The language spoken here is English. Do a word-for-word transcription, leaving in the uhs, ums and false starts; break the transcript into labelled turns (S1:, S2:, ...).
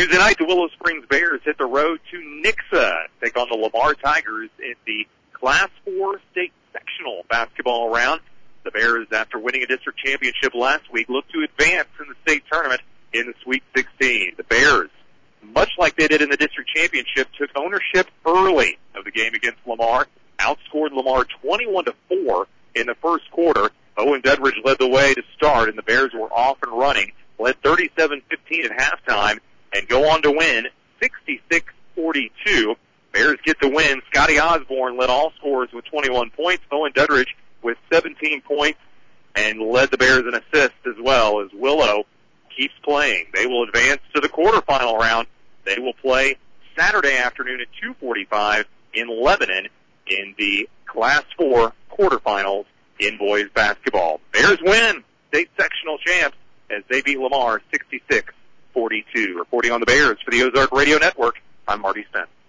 S1: Tuesday night, the Willow Springs Bears hit the road to Nixa, take on the Lamar Tigers in the Class four state sectional basketball round. The Bears, after winning a district championship last week, look to advance in the state tournament in the Sweet sixteen. The Bears, much like they did in the district championship, took ownership early of the game against Lamar, outscored Lamar twenty-one to four in the first quarter. Owen Dedridge led the way to start, and the Bears were off and running, led thirty-seven fifteen at halftime, and go on to win sixty-six forty-two. Bears get the win. Scotty Osborne led all scorers with twenty-one points. Owen Dedridge with seventeen points and led the Bears in assists as well, as Willow keeps playing. They will advance to the quarterfinal round. They will play Saturday afternoon at two forty-five in Lebanon in the Class four quarterfinals in boys basketball. Bears win, state sectional champs, as they beat Lamar sixty-six forty-two. Reporting on the Bears for the Ozark Radio Network, I'm Marty Spence.